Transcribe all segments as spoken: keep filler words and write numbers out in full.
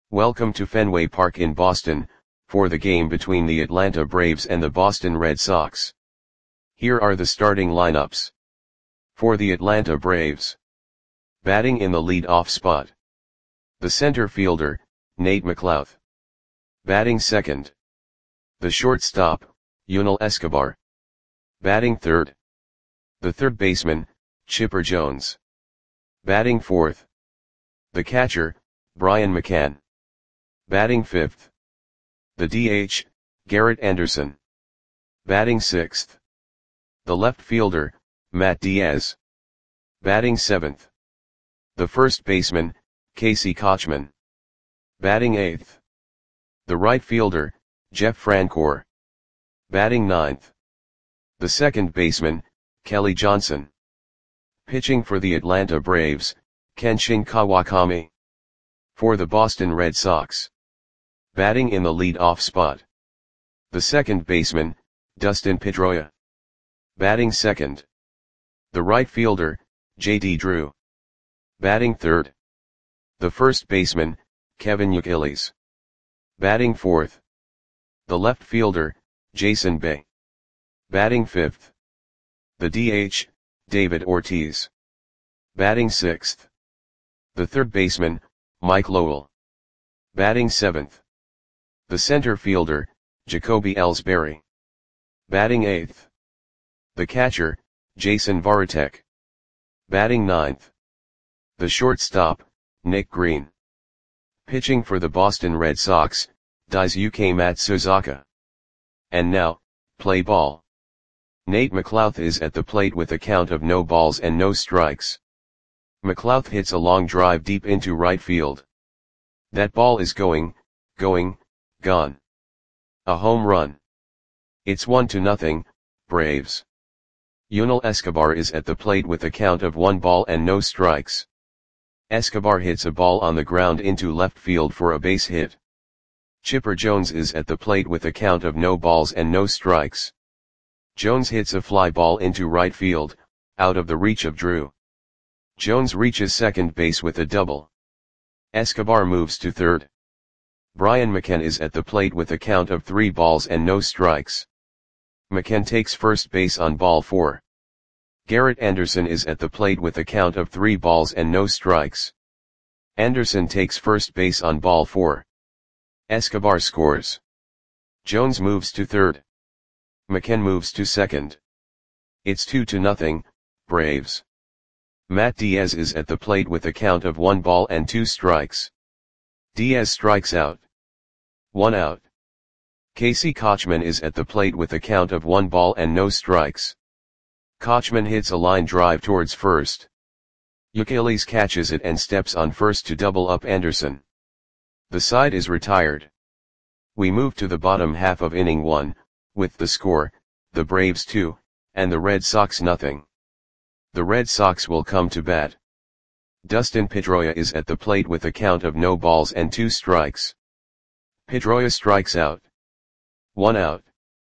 Welcome to Fenway Park in Boston, for the game between the Atlanta Braves and the Boston Red Sox. Here are the starting lineups. For the Atlanta Braves. Batting in the lead-off spot. The center fielder, Nate McLouth. Batting second. The shortstop, Yunel Escobar. Batting third. The third baseman, Chipper Jones. Batting fourth. The catcher, Brian McCann. Batting fifth. The D H, Garrett Anderson. Batting sixth. The left fielder, Matt Diaz. Batting seventh. The first baseman, Casey Kotchman. Batting eighth. The right fielder, Jeff Francoeur. Batting ninth. The second baseman, Kelly Johnson. Pitching for the Atlanta Braves, Kenshin Kawakami. For the Boston Red Sox. Batting in the lead-off spot. The second baseman, Dustin Pedroia. Batting second. The right fielder, J D Drew. Batting third. The first baseman, Kevin Youkilis. Batting fourth. The left fielder, Jason Bay. Batting fifth. The D H, David Ortiz. Batting sixth. The third baseman, Mike Lowell. Batting seventh. The center fielder, Jacoby Ellsbury. Batting eighth. The catcher, Jason Varitek. Batting ninth. The shortstop, Nick Green. Pitching for the Boston Red Sox, Daisuke Matsuzaka. And now, play ball. Nate McLouth is at the plate with a count of no balls and no strikes. McLouth hits a long drive deep into right field. That ball is going, going, gone. A home run. It's one to nothing, Braves. Yunel Escobar is at the plate with a count of one ball and no strikes. Escobar hits a ball on the ground into left field for a base hit. Chipper Jones is at the plate with a count of no balls and no strikes. Jones hits a fly ball into right field, out of the reach of Drew. Jones reaches second base with a double. Escobar moves to third. Brian McCann is at the plate with a count of three balls and no strikes. McCann takes first base on ball four. Garrett Anderson is at the plate with a count of three balls and no strikes. Anderson takes first base on ball four. Escobar scores. Jones moves to third. McCann moves to second. It's two to nothing, Braves. Matt Diaz is at the plate with a count of one ball and two strikes. Diaz strikes out. One out. Casey Kotchman is at the plate with a count of one ball and no strikes. Kotchman hits a line drive towards first. Youkilis catches it and steps on first to double up Anderson. The side is retired. We move to the bottom half of inning one, with the score, the Braves two, and the Red Sox nothing. The Red Sox will come to bat. Dustin Pedroia is at the plate with a count of no balls and two strikes. Pedroia strikes out. One out.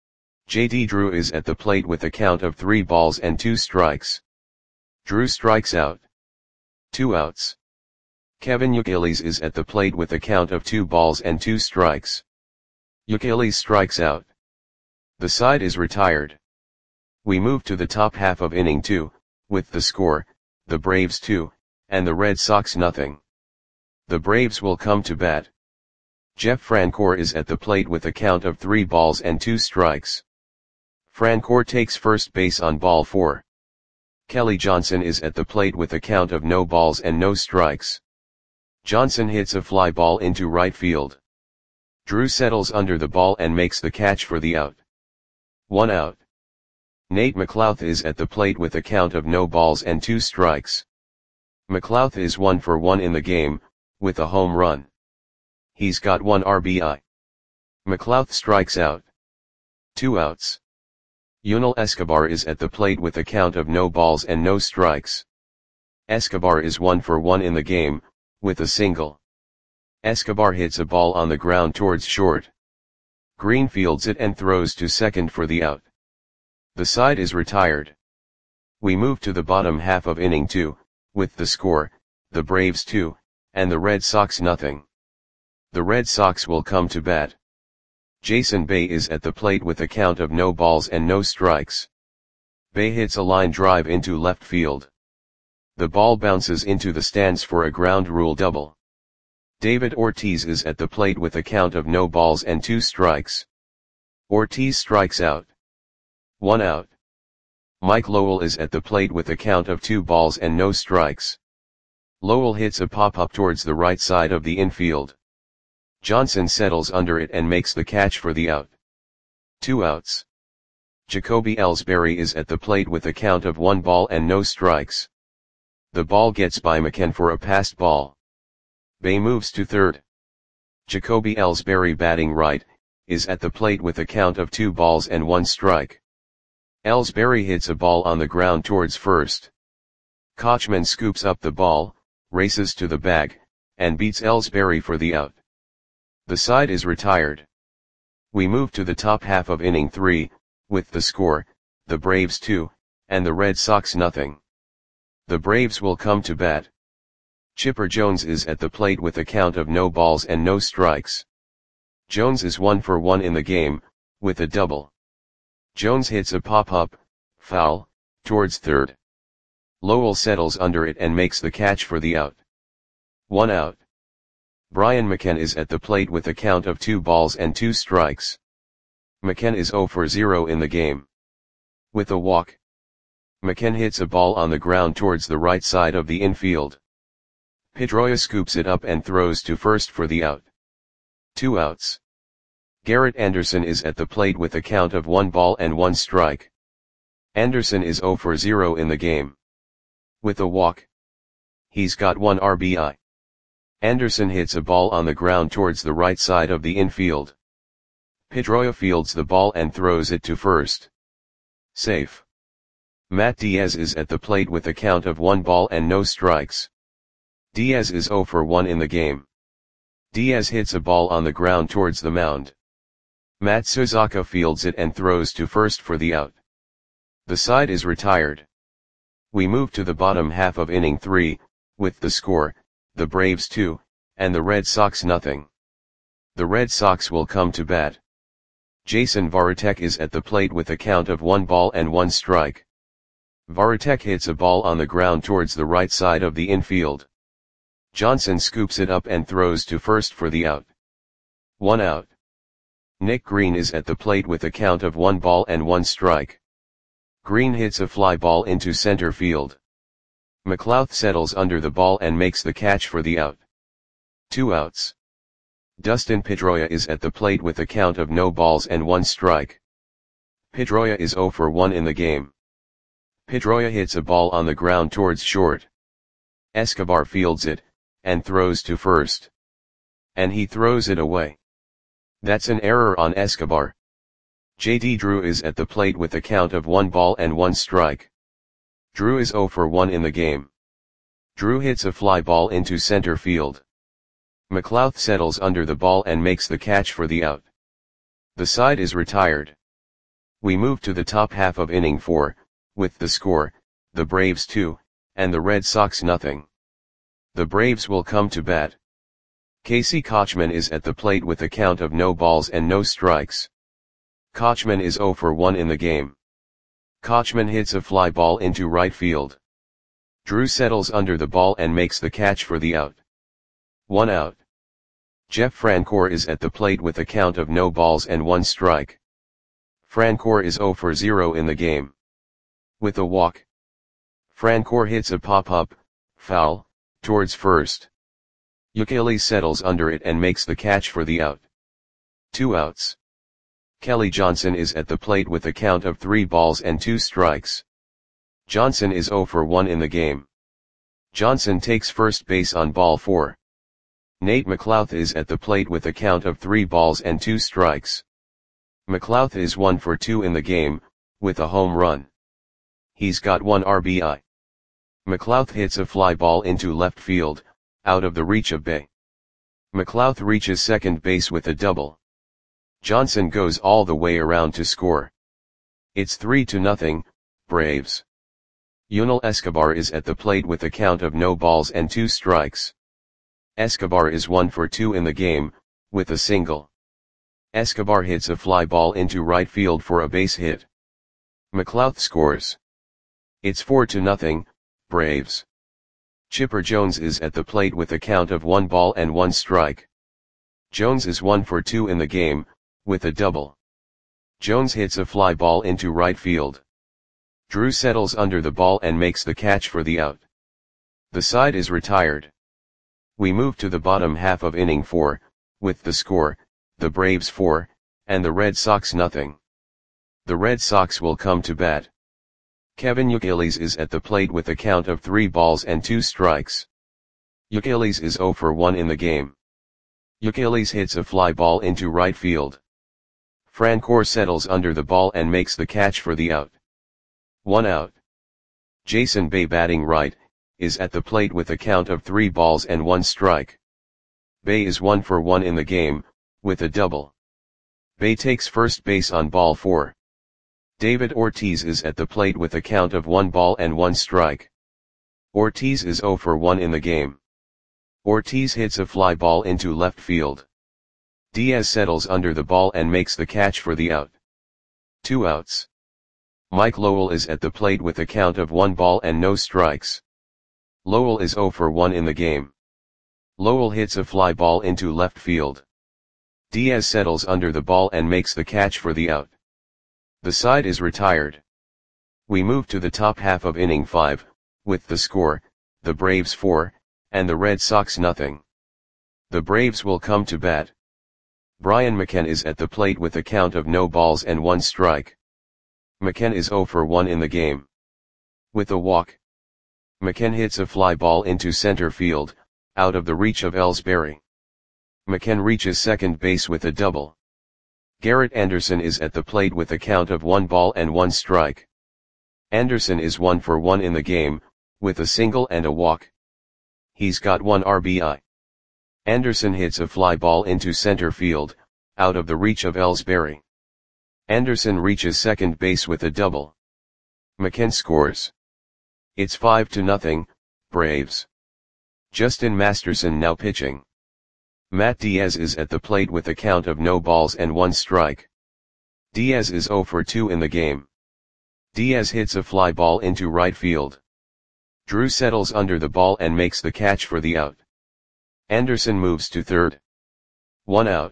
J D Drew is at the plate with a count of three balls and two strikes. Drew strikes out. Two outs. Kevin Youkilis is at the plate with a count of two balls and two strikes. Youkilis strikes out. The side is retired. We move to the top half of inning two, with the score, the Braves two, and the Red Sox nothing. The Braves will come to bat. Jeff Francoeur is at the plate with a count of three balls and two strikes. Francoeur takes first base on ball four. Kelly Johnson is at the plate with a count of no balls and no strikes. Johnson hits a fly ball into right field. Drew settles under the ball and makes the catch for the out. One out. Nate McLouth is at the plate with a count of no balls and two strikes. McLouth is one for one in the game, with a home run. He's got one R B I. McLouth strikes out. Two outs. Yunel Escobar is at the plate with a count of no balls and no strikes. Escobar is one for one in the game, with a single. Escobar hits a ball on the ground towards short. Green fields it and throws to second for the out. The side is retired. We move to the bottom half of inning two, with the score, the Braves two, and the Red Sox nothing. The Red Sox will come to bat. Jason Bay is at the plate with a count of no balls and no strikes. Bay hits a line drive into left field. The ball bounces into the stands for a ground rule double. David Ortiz is at the plate with a count of no balls and two strikes. Ortiz strikes out. One out. Mike Lowell is at the plate with a count of two balls and no strikes. Lowell hits a pop-up towards the right side of the infield. Johnson settles under it and makes the catch for the out. Two outs. Jacoby Ellsbury is at the plate with a count of one ball and no strikes. The ball gets by McCann for a passed ball. Bay moves to third. Jacoby Ellsbury, batting right, is at the plate with a count of two balls and one strike. Ellsbury hits a ball on the ground towards first. Kochman scoops up the ball, races to the bag, and beats Ellsbury for the out. The side is retired. We move to the top half of inning three, with the score, the Braves two, and the Red Sox nothing. The Braves will come to bat. Chipper Jones is at the plate with a count of no balls and no strikes. Jones is one for one in the game, with a double. Jones hits a pop-up, foul, towards third. Lowell settles under it and makes the catch for the out. One out. Brian McCann is at the plate with a count of two balls and two strikes. McCann is zero for zero in the game. With a walk. McCann hits a ball on the ground towards the right side of the infield. Pedroia scoops it up and throws to first for the out. Two outs. Garrett Anderson is at the plate with a count of one ball and one strike. Anderson is zero for zero in the game. With a walk. He's got one R B I. Anderson hits a ball on the ground towards the right side of the infield. Pedroia fields the ball and throws it to first. Safe. Matt Diaz is at the plate with a count of one ball and no strikes. Diaz is zero for one in the game. Diaz hits a ball on the ground towards the mound. Matt Suzaka fields it and throws to first for the out. The side is retired. We move to the bottom half of inning three, with the score, the Braves two, and the Red Sox nothing. The Red Sox will come to bat. Jason Varitek is at the plate with a count of one ball and one strike. Varitek hits a ball on the ground towards the right side of the infield. Johnson scoops it up and throws to first for the out. One out. Nick Green is at the plate with a count of one ball and one strike. Green hits a fly ball into center field. McLouth settles under the ball and makes the catch for the out. Two outs. Dustin Pedroia is at the plate with a count of no balls and one strike. Pedroia is zero for one in the game. Pedroia hits a ball on the ground towards short. Escobar fields it, and throws to first. And he throws it away. That's an error on Escobar. J D Drew is at the plate with a count of one ball and one strike. Drew is zero for one in the game. Drew hits a fly ball into center field. McLouth settles under the ball and makes the catch for the out. The side is retired. We move to the top half of inning four, with the score, the Braves two, and the Red Sox nothing. The Braves will come to bat. Casey Kochman is at the plate with a count of no balls and no strikes. Kochman is zero for one in the game. Kochman hits a fly ball into right field. Drew settles under the ball and makes the catch for the out. One out. Jeff Francoeur is at the plate with a count of no balls and one strike. Francoeur is zero for zero in the game. With a walk. Francoeur hits a pop-up, foul, towards first. Ukele settles under it and makes the catch for the out. Two outs. Kelly Johnson is at the plate with a count of three balls and two strikes. Johnson is zero for one in the game. Johnson takes first base on ball four. Nate McLouth is at the plate with a count of three balls and two strikes. McLouth is one for two in the game, with a home run. He's got one R B I. McLouth hits a fly ball into left field, out of the reach of Bay. McLouth reaches second base with a double. Johnson goes all the way around to score. It's three to nothing, Braves. Yunel Escobar is at the plate with a count of no balls and two strikes. Escobar is one for two in the game, with a single. Escobar hits a fly ball into right field for a base hit. McLouth scores. It's four to nothing, Braves. Chipper Jones is at the plate with a count of one ball and one strike. Jones is one for two in the game, with a double. Jones hits a fly ball into right field. Drew settles under the ball and makes the catch for the out. The side is retired. We move to the bottom half of inning four, with the score, the Braves four, and the Red Sox nothing. The Red Sox will come to bat. Kevin Youkilis is at the plate with a count of three balls and two strikes. Youkilis is zero for one in the game. Youkilis hits a fly ball into right field. Francoeur settles under the ball and makes the catch for the out. One out. Jason Bay, batting right, is at the plate with a count of three balls and one strike. Bay is one for one in the game, with a double. Bay takes first base on ball four. David Ortiz is at the plate with a count of one ball and one strike. Ortiz is zero for one in the game. Ortiz hits a fly ball into left field. Diaz settles under the ball and makes the catch for the out. Two outs. Mike Lowell is at the plate with a count of one ball and no strikes. Lowell is zero for one in the game. Lowell hits a fly ball into left field. Diaz settles under the ball and makes the catch for the out. The side is retired. We move to the top half of inning five, with the score, the Braves four, and the Red Sox nothing. The Braves will come to bat. Brian McKenna is at the plate with a count of no balls and one strike. McKenna is zero for one in the game. With a walk. McKenna hits a fly ball into center field, out of the reach of Ellsbury. McKenna reaches second base with a double. Garrett Anderson is at the plate with a count of one ball and one strike. Anderson is one for one in the game, with a single and a walk. He's got one R B I. Anderson hits a fly ball into center field, out of the reach of Ellsbury. Anderson reaches second base with a double. McKenna scores. It's five to nothing, Braves. Justin Masterson now pitching. Matt Diaz is at the plate with a count of no balls and one strike. Diaz is zero for two in the game. Diaz hits a fly ball into right field. Drew settles under the ball and makes the catch for the out. Anderson moves to third. One out.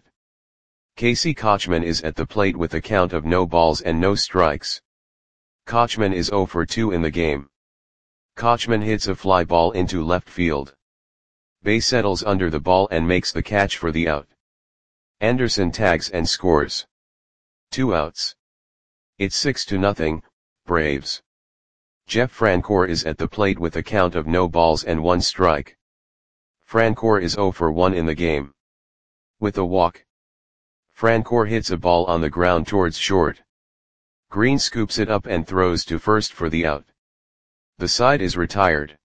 Casey Kochman is at the plate with a count of no balls and no strikes. Kochman is zero for two in the game. Kochman hits a fly ball into left field. Bay settles under the ball and makes the catch for the out. Anderson tags and scores. Two outs. It's six to nothing, Braves. Jeff Francoeur is at the plate with a count of no balls and one strike. Francoeur is zero for one in the game. With a walk. Francoeur hits a ball on the ground towards short. Green scoops it up and throws to first for the out. The side is retired.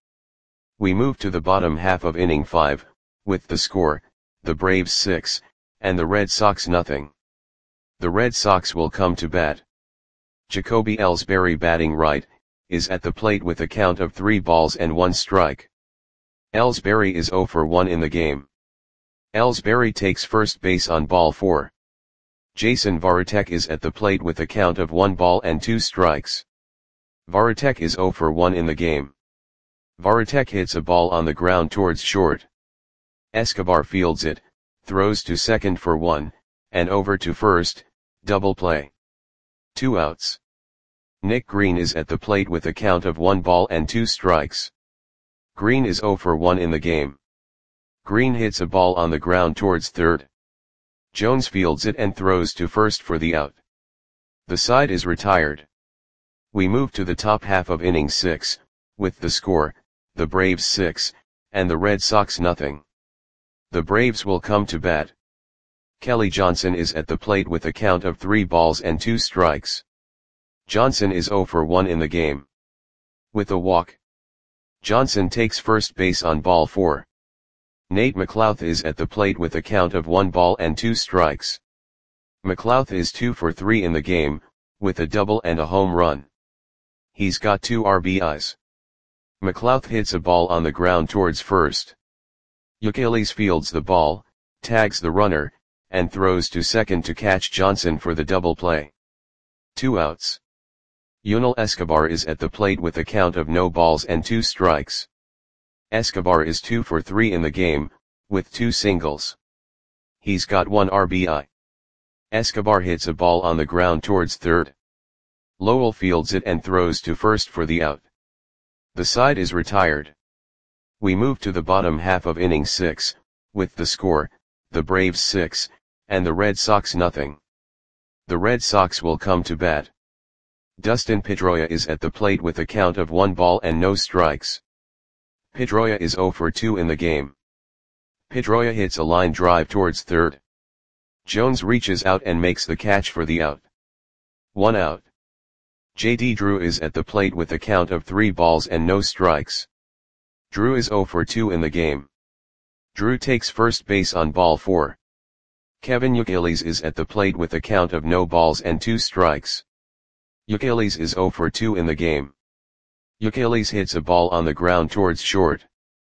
We move to the bottom half of inning five, with the score, the Braves six, and the Red Sox nothing. The Red Sox will come to bat. Jacoby Ellsbury, batting right, is at the plate with a count of three balls and one strike. Ellsbury is zero for one in the game. Ellsbury takes first base on ball four. Jason Varitek is at the plate with a count of one ball and two strikes. Varitek is zero for one in the game. Varitek hits a ball on the ground towards short. Escobar fields it, throws to second for one, and over to first, double play. Two outs. Nick Green is at the plate with a count of one ball and two strikes. Green is zero for one in the game. Green hits a ball on the ground towards third. Jones fields it and throws to first for the out. The side is retired. We move to the top half of inning six, with the score, the Braves six, and the Red Sox nothing. The Braves will come to bat. Kelly Johnson is at the plate with a count of three balls and two strikes. Johnson is zero for one in the game. With a walk. Johnson takes first base on ball four. Nate McLouth is at the plate with a count of one ball and two strikes. McLouth is two for three in the game, with a double and a home run. He's got two R B Is. McLouth hits a ball on the ground towards first. Youkilis fields the ball, tags the runner, and throws to second to catch Johnson for the double play. Two outs. Yunel Escobar is at the plate with a count of no balls and two strikes. Escobar is two for three in the game, with two singles. He's got one R B I. Escobar hits a ball on the ground towards third. Lowell fields it and throws to first for the out. The side is retired. We move to the bottom half of inning six, with the score, the Braves six, and the Red Sox nothing. The Red Sox will come to bat. Dustin Pedroia is at the plate with a count of one ball and no strikes. Pedroia is zero for two in the game. Pedroia hits a line drive towards third. Jones reaches out and makes the catch for the out. One out. J D Drew is at the plate with a count of three balls and no strikes. Drew is zero for two in the game. Drew takes first base on ball four. Kevin Youkilis is at the plate with a count of no balls and two strikes. Youkilis is zero for two in the game. Youkilis hits a ball on the ground towards short.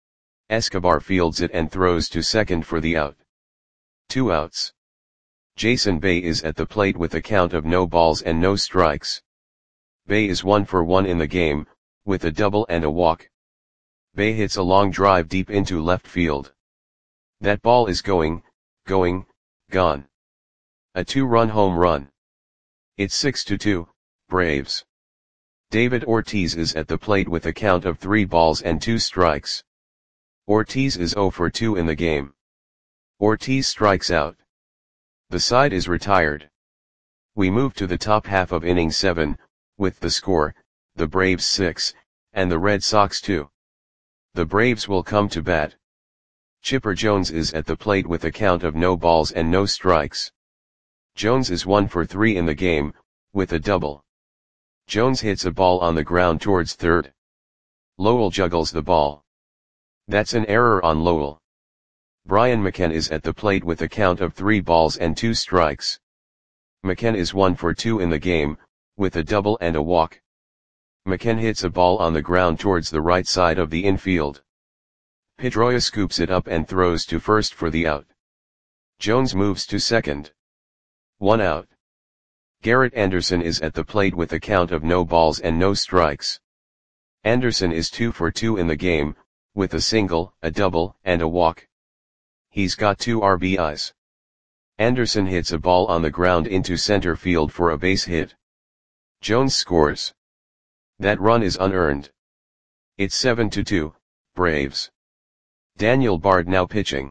Escobar fields it and throws to second for the out. Two outs. Jason Bay is at the plate with a count of no balls and no strikes. Bay is one for one in the game, with a double and a walk. Bay hits a long drive deep into left field. That ball is going, going, gone. A two-run home run. It's six to two, Braves. David Ortiz is at the plate with a count of three balls and two strikes. Ortiz is zero for two in the game. Ortiz strikes out. The side is retired. We move to the top half of inning seven, with the score, the Braves six, and the Red Sox two. The Braves will come to bat. Chipper Jones is at the plate with a count of no balls and no strikes. Jones is one for three in the game, with a double. Jones hits a ball on the ground towards third. Lowell juggles the ball. That's an error on Lowell. Brian McKenna is at the plate with a count of three balls and two strikes. McKenna is one for two in the game, with a double and a walk. McKenna hits a ball on the ground towards the right side of the infield. Pedroia scoops it up and throws to first for the out. Jones moves to second. One out. Garrett Anderson is at the plate with a count of no balls and no strikes. Anderson is two for two in the game, with a single, a double, and a walk. He's got two R B Is. Anderson hits a ball on the ground into center field for a base hit. Jones scores. That run is unearned. It's seven to two, Braves. Daniel Bard now pitching.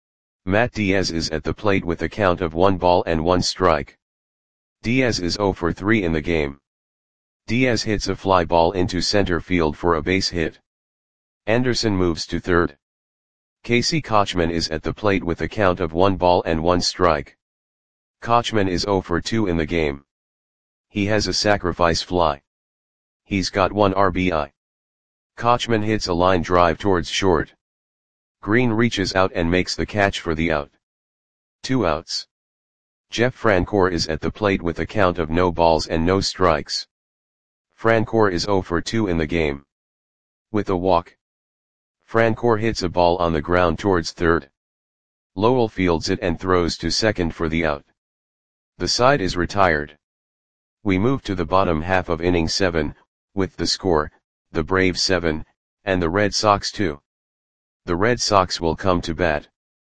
Matt Diaz is at the plate with a count of one ball and one strike. Diaz is zero for three in the game. Diaz hits a fly ball into center field for a base hit. Anderson moves to third. Casey Kochman is at the plate with a count of one ball and one strike. Kochman is zero for two in the game. He has a sacrifice fly. He's got one R B I. Kochman hits a line drive towards short. Green reaches out and makes the catch for the out. Two outs. Jeff Francoeur is at the plate with a count of no balls and no strikes. Francoeur is zero for two in the game. With a walk. Francoeur hits a ball on the ground towards third. Lowell fields it and throws to second for the out. The side is retired. We move to the bottom half of inning seven, with the score, the Braves seven, and the Red Sox two. The Red Sox will come to bat.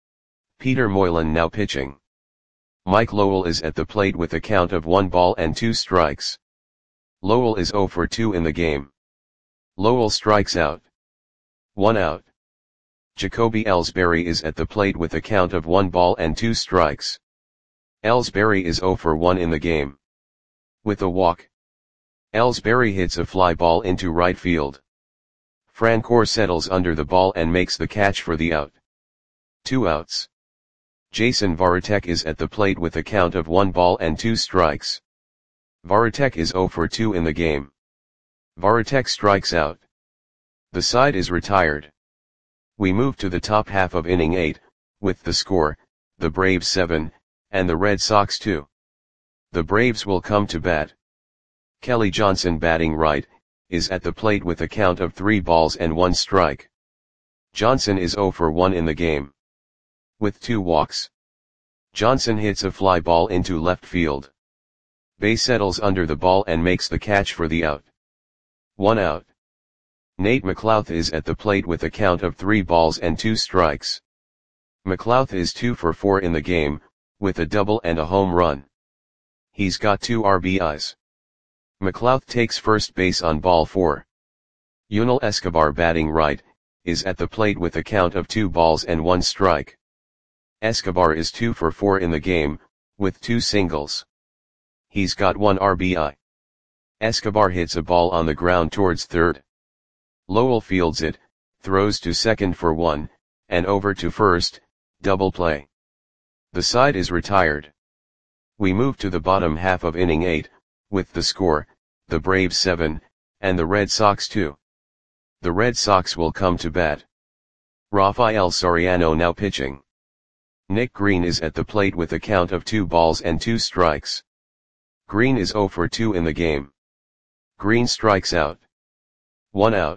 Peter Moylan now pitching. Mike Lowell is at the plate with a count of one ball and two strikes. Lowell is zero for two in the game. Lowell strikes out. One out. Jacoby Ellsbury is at the plate with a count of one ball and two strikes. Ellsbury is zero for one in the game. With a walk. Ellsbury hits a fly ball into right field. Francoeur settles under the ball and makes the catch for the out. Two outs. Jason Varitek is at the plate with a count of one ball and two strikes. Varitek is zero for two in the game. Varitek strikes out. The side is retired. We move to the top half of inning eight, with the score, the Braves seven, and the Red Sox two. The Braves will come to bat. Kelly Johnson batting right, is at the plate with a count of three balls and one strike. Johnson is zero for one in the game. With two walks. Johnson hits a fly ball into left field. Bae settles under the ball and makes the catch for the out. One out. Nate McLouth is at the plate with a count of three balls and two strikes. McLouth is two for four in the game, with a double and a home run. He's got two R B Is. McLouth takes first base on ball four. Yunel Escobar, batting right, is at the plate with a count of two balls and one strike. Escobar is two for four in the game, with two singles. He's got one R B I. Escobar hits a ball on the ground towards third. Lowell fields it, throws to second for one, and over to first, double play. The side is retired. We move to the bottom half of inning eight, with the score, the Braves seven, and the Red Sox two. The Red Sox will come to bat. Rafael Soriano now pitching. Nick Green is at the plate with a count of two balls and two strikes. Green is zero for two in the game. Green strikes out. One out.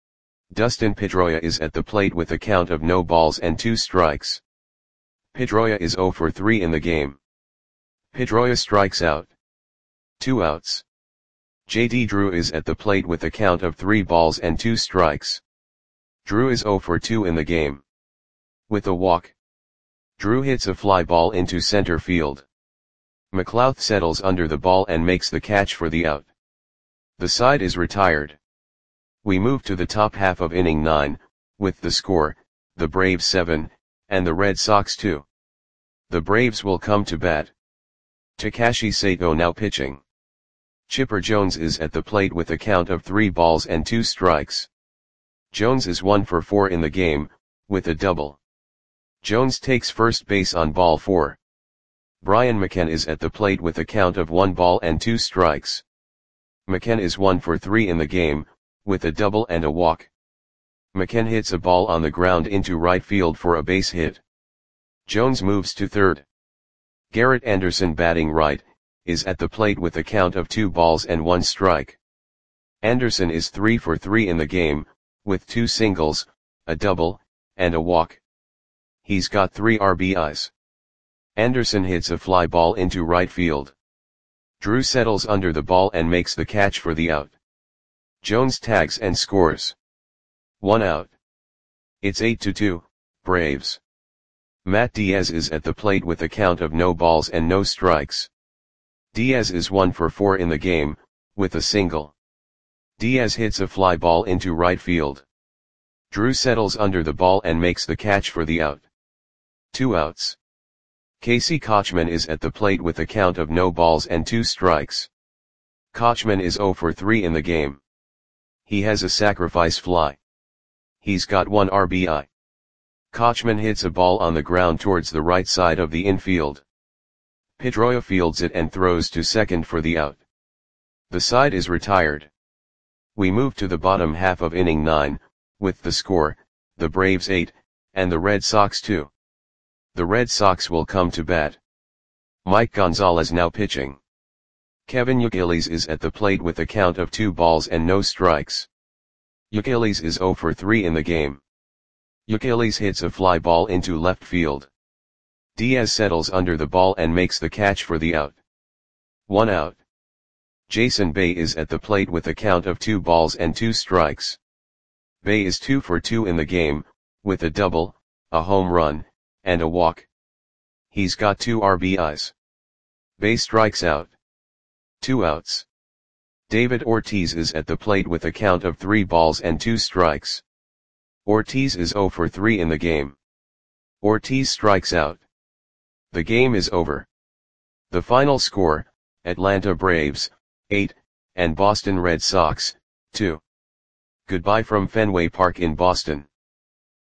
Dustin Pedroia is at the plate with a count of no balls and two strikes. Pedroia is zero for three in the game. Pedroia strikes out. Two outs. J D Drew is at the plate with a count of three balls and two strikes. Drew is zero for two in the game. With a walk. Drew hits a fly ball into center field. McLouth settles under the ball and makes the catch for the out. The side is retired. We move to the top half of inning nine, with the score, the Braves seven, and the Red Sox two. The Braves will come to bat. Takashi Sato now pitching. Chipper Jones is at the plate with a count of three balls and two strikes. Jones is one for four in the game, with a double. Jones takes first base on ball four. Brian McKenna is at the plate with a count of one ball and two strikes. McKenna is one for three in the game, with a double and a walk. McKenna hits a ball on the ground into right field for a base hit. Jones moves to third. Garrett Anderson, batting right, is at the plate with a count of two balls and one strike. Anderson is three for three in the game, with two singles, a double, and a walk. He's got three R B Is. Anderson hits a fly ball into right field. Drew settles under the ball and makes the catch for the out. Jones tags and scores. One out. It's eight to two, Braves. Matt Diaz is at the plate with a count of no balls and no strikes. Diaz is one for four in the game, with a single. Diaz hits a fly ball into right field. Drew settles under the ball and makes the catch for the out. Two outs. Casey Kochman is at the plate with a count of no balls and two strikes. Kochman is zero for three in the game. He has a sacrifice fly. He's got one R B I. Kochman hits a ball on the ground towards the right side of the infield. Pedroia fields it and throws to second for the out. The side is retired. We move to the bottom half of inning nine, with the score, the Braves eight, and the Red Sox two. The Red Sox will come to bat. Mike Gonzalez now pitching. Kevin Youkilis is at the plate with a count of two balls and no strikes. Youkilis is zero for three in the game. Youkilis hits a fly ball into left field. Diaz settles under the ball and makes the catch for the out. One out. Jason Bay is at the plate with a count of two balls and two strikes. Bay is two for two in the game, with a double, a home run, and a walk. He's got two R B Is. Bay strikes out. Two outs. David Ortiz is at the plate with a count of three balls and two strikes. Ortiz is zero for three in the game. Ortiz strikes out. The game is over. The final score, Atlanta Braves, eight, and Boston Red Sox, two. Goodbye from Fenway Park in Boston.